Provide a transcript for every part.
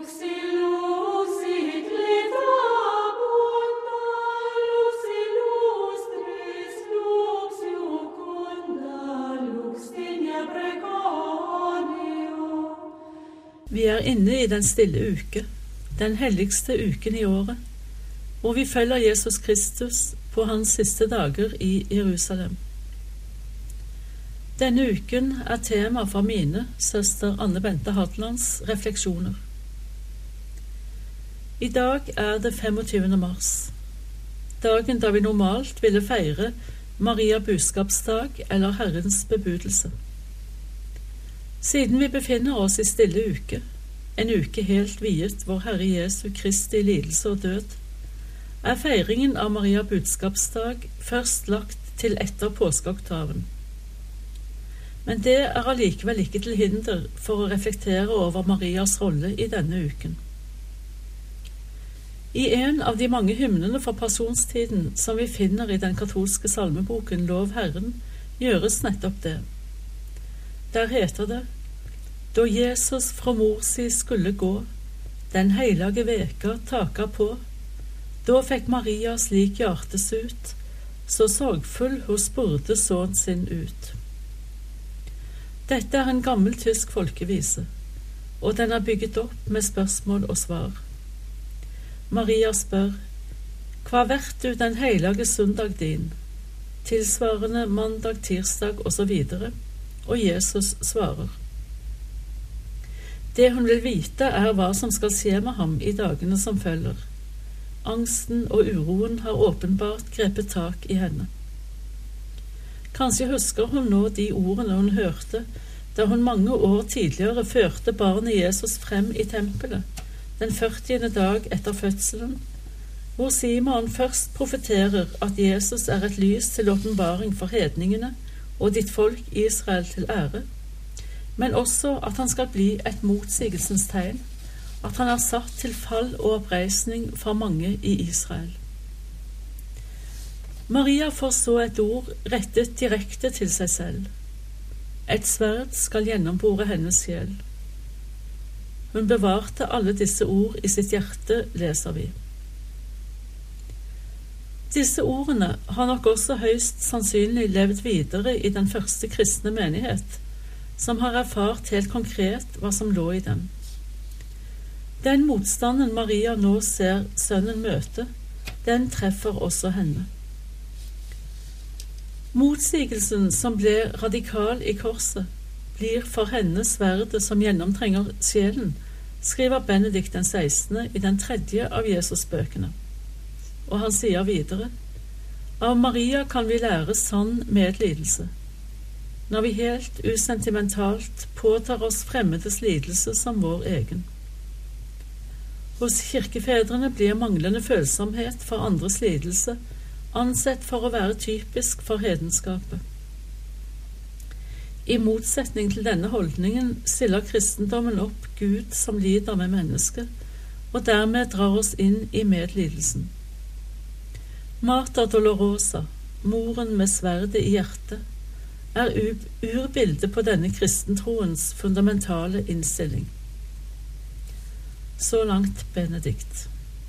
Vi er inne i den stille uke, den helligste uken i året, hvor vi følger Jesus Kristus på hans siste dager i Jerusalem. Denne uken er tema for mine, søster Anne Bente Hadlands, refleksjoner. I dag er det 25. mars, dagen da vi normalt ville feire Maria budskapsdag eller Herrens bebudelse. Siden vi befinner oss i stille uke, en uke helt viet vår Herre Jesu Kristi lidelse og død, er feiringen av Maria budskapsdag først lagt til etter påskeoktaven. Men det er allikevel ikke til hinder for å reflektere over Marias rolle i denne uken. I en av de mange hymnene for passionstiden som vi finner i den katolske salmeboken Lov Herren, gjøres nettopp det. Der heter det: Da Jesus fra mor si skulle gå, den heilage veka taka på, da fikk Maria slik hjertes ut, så sorgfull hun spurte sønnen sin ut. Dette er en gammel tysk folkevise, og den er bygget opp med spørsmål og svar. Maria spør: Hva vært du den heilage søndag din? Tilsvarende mandag, tirsdag og så videre, og Jesus svarer. Det hun vil vite er hva som skal skje med ham i dagene som følger. Angsten og uroen har åpenbart grepet tak i henne. Kanskje husker hun nå de ordene hun hørte da hun mange år tidligere førte barnet Jesus frem i tempelet, den 40. dag etter fødselen, hvor Simon først profeterer at Jesus er et lys til åpenbaring for hedningene og ditt folk Israel til ære, men også at han skal bli et motsigelsens tegn, at han er satt til fall og oppreisning for mange i Israel. Maria får så et ord rettet direkte til seg selv. Et sverd skal gjennombore hennes sjel. Hun bevarte alle disse ord i sitt hjerte, leser vi. Disse ordene har nok også høyst sannsynlig levd videre i den første kristne menighet, som har erfart helt konkret hva som lå i dem. Den motstanden Maria nå ser sønnen møte, den treffer også henne. Motsigelsen som ble radikal i korset, blir for henne sverdet som gjennomtrenger sjelen, skriver Benedikt den 16. i den 3. av Jesus-bøkene. Og han sier videre: Av Maria kan vi lære sann medlidelse, når vi helt usentimentalt påtar oss fremmedes lidelse som vår egen. Hos kirkefedrene blir manglende følsomhet for andres lidelse ansett for å være typisk for hedenskapet. I motsetning til denne holdningen stiller kristendommen opp Gud som lider med mennesket, og dermed drar oss inn i medlidelsen. Mater Dolorosa, moren med sverdet i hjertet, er urbildet på denne kristentroens fundamentale innstilling. Så langt Benedikt.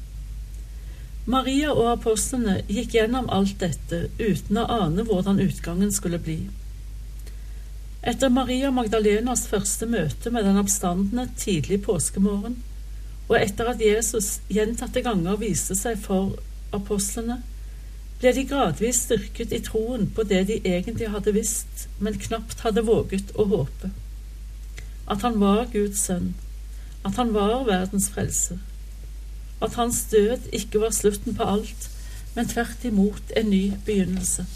Maria og apostlene gikk gjennom alt dette uten å ane hvordan utgangen skulle bli. Etter Maria Magdalenas første møte med den oppstandende tidlig påskemorgen, og etter at Jesus gjentatte ganger viste seg for apostlene, ble de gradvis styrket i troen på det de egentlig hadde visst, men knapt hadde våget å håpe. At han var Guds sønn, at han var verdens frelser, at hans død ikke var slutten på alt, men tvert imot en ny begynnelse.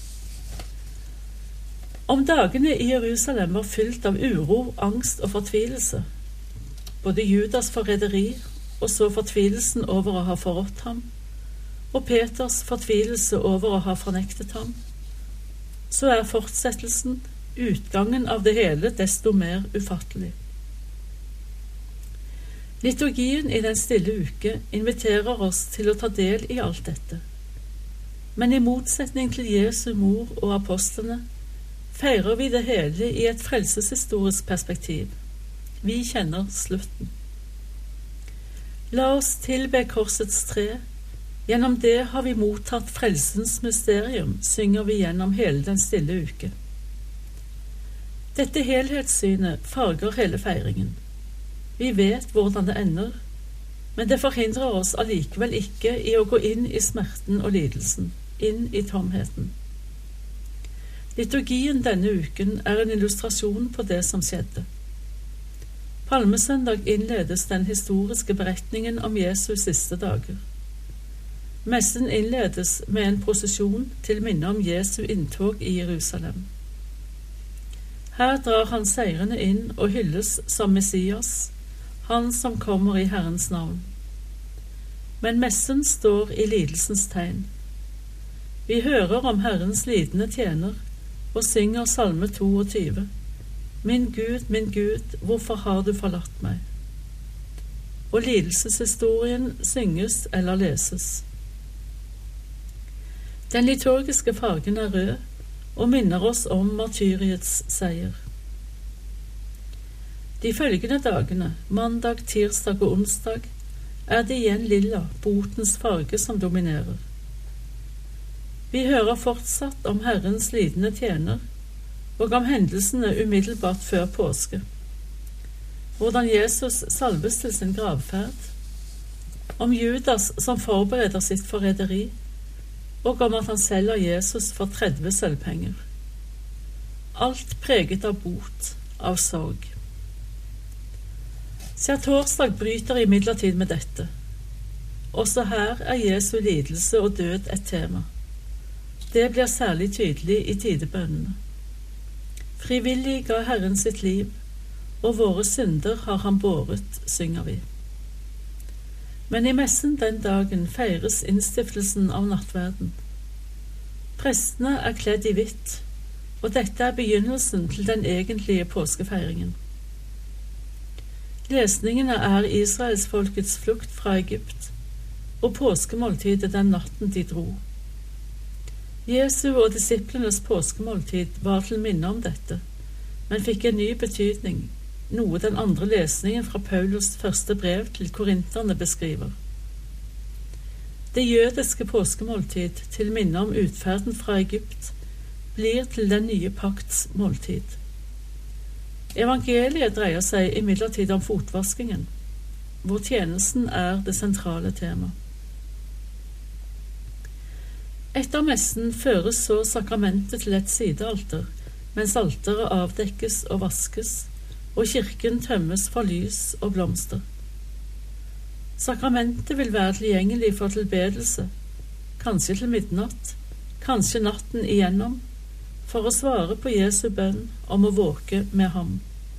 Om dagene i Jerusalem var fylt av uro, angst og fortvilelse, både Judas forræderi og så fortvilelsen over å ha forrådt ham, og Peters fortvilelse over å ha fornektet ham, så er fortsettelsen, utgangen av det hele, desto mer ufattelig. Liturgien i den stille uke inviterer oss til å ta del i alt dette. Men i motsetning til Jesu mor og apostlene, feirer vi det hele i et frelseshistorisk perspektiv. Vi kjenner slutten. La oss tilbe korsets tre. Gjennom det har vi mottatt frelsens mysterium, synger vi gjennom hele den stille uke. Dette helhetssynet farger hele feiringen. Vi vet hvordan det ender, men det forhindrer oss allikevel ikke i å gå inn i smerten og lidelsen, inn i tomheten. Liturgien denne uken er en illustrasjon på det som skjedde. Palmesøndag innledes den historiske beretningen om Jesus siste dager. Messen innledes med en prosesjon til minne om Jesu inntog i Jerusalem. Her drar han seirende inn og hylles som Messias, han som kommer i Herrens navn. Men messen står i lidelsens tegn. Vi hører om Herrens lidende tjener og synger salme 22. Min Gud, hvorfor har du forlatt meg? Og lidelseshistorien synges eller leses. Den liturgiske fargen er rød og minner oss om martyriets seier. De følgende dagene, mandag, tirsdag og onsdag, er det igjen lilla, botens farge, som dominerer. Vi hører fortsatt om Herrens lidende tjener, og om hendelsene umiddelbart før påske. Hvordan Jesus salves til sin gravferd, om Judas som forbereder sitt forræderi, og om at han selger Jesus for 30 sølvpenger. Alt preget av bot, av sorg. Skjærtorsdag bryter imidlertid med dette. Også her er Jesu lidelse og død et tema. Det blir særlig tydelig i tidebønnene. Frivillig ga Herren sitt liv, og våre synder har han båret, synger vi. Men i messen den dagen feires innstiftelsen av nattverden. Prestene er kledd i hvitt, og dette er begynnelsen til den egentlige påskefeiringen. Lesningene er Israelsfolkets flukt fra Egypt, og påskemåltidet den natten de dro. Jesu og disiplenes påskemåltid var til minne om dette, men fikk en ny betydning, noe den andre lesningen fra Paulus første brev til korinterne beskriver. Det jødiske påskemåltid til minne om utferden fra Egypt blir til den nye pakts måltid. Evangeliet dreier seg imidlertid om fotvaskingen, hvor tjenesten er det sentrale tema. Etter messen føres så sakramentet til et sidealter, mens alteret avdekkes og vaskes, og kirken tømmes for lys og blomster. Sakramentet vil være tilgjengelig for tilbedelse, kanskje til midnatt, kanskje natten igjennom, for å svare på Jesu bønn om å våke med ham.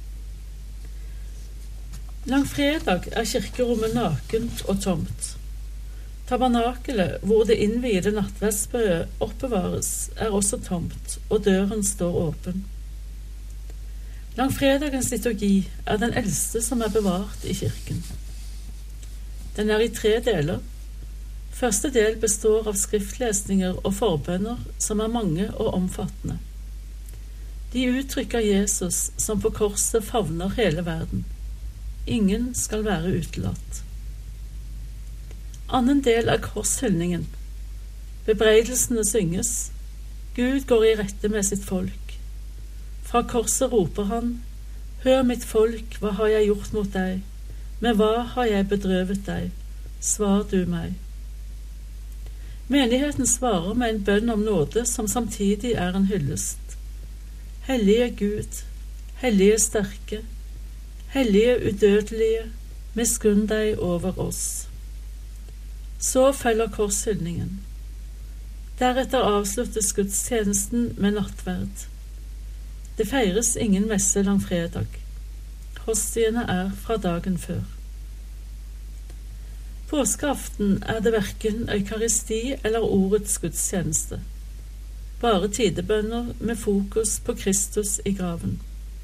Langfredag er kirkerommet nakent og tomt. Tabernakelet, hvor det innviede nattverdsbrødet oppbevares, er også tomt, og døren står åpen. Langfredagens liturgi er den eldste som er bevart i kirken. Den er i 3 deler. Første del består av skriftlesninger og forbønner som er mange og omfattende. De uttrykker Jesus som på korset favner hele verden. Ingen skal være utelatt. Annen del er korshyldningen. Bebreidelsene synges. Gud går i rette med sitt folk. Fra korset roper han, «Hør mitt folk, hva har jeg gjort mot deg? Med hva har jeg bedrøvet deg? Svar du meg.» Menigheten svarer med en bønn om nåde som samtidig er en hyllest. Hellige Gud, hellige sterke, hellige udødelige, miskunn deg over oss. Så følger korshyldningen. Deretter avsluttes gudstjenesten med nattverd. Det feires ingen messe langfredag. Hostiene er fra dagen før. Påskeaften er det hverken eukaristi eller ordets gudstjeneste. Bare tidebønner med fokus på Kristus i graven.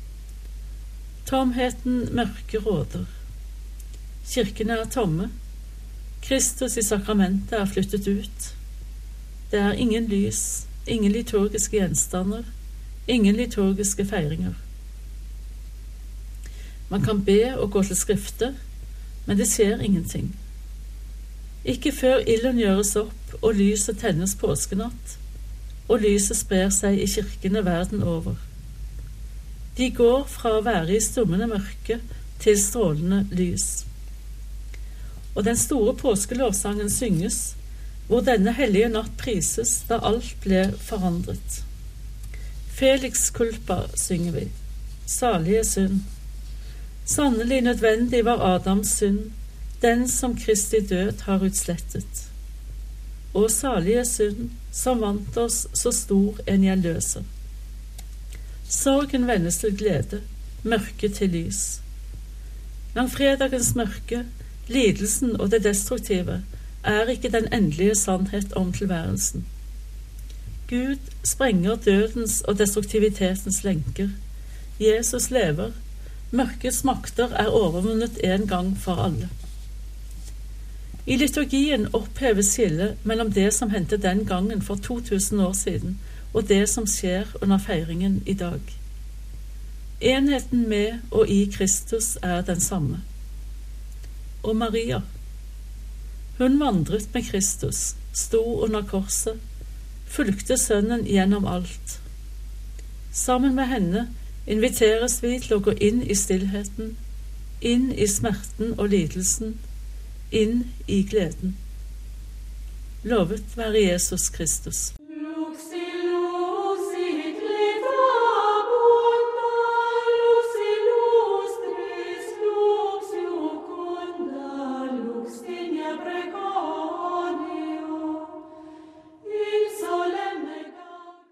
Tomheten mørke råder. Kirkene er tomme. Kristus i sakramentet er flyttet ut. Det er ingen lys, ingen liturgiske gjenstander, ingen liturgiske feiringer. Man kan be og gå til skrifte, men det skjer ingenting. Ikke før ilden gjøres opp og lyset tennes påskenatt, og lyset sprer seg i kirkene verden over. De går fra å være i stummende mørke til strålende lys. Og den store påskelovsangen synges, hvor denne hellige natt prises da alt ble forandret. Felix culpa synger vi, salige synd. Sannelig nødvendig var Adams synd, den som Kristi død har utslettet. Og salige synd, som vant oss så stor en gjenløser. Sorgen vendes til glede, mørket til lys. Langfredagens mørke, lidelsen og det destruktive, er ikke den endelige sannhet om tilværelsen. Gud sprenger dødens og destruktivitetens lenker. Jesus lever, mørkets makter er overvunnet en gang for alle. I liturgien oppheves skillet mellom det som hendte den gangen for 2000 år siden, og det som skjer under feiringen i dag. Enheten med og i Kristus er den samme. Og Maria, hun vandret med Kristus, sto under korset, fulgte sønnen gjennom alt. Sammen med henne inviteres vi til å gå inn i stillheten, inn i smerten og lidelsen, inn i gleden. Lovet være Jesus Kristus.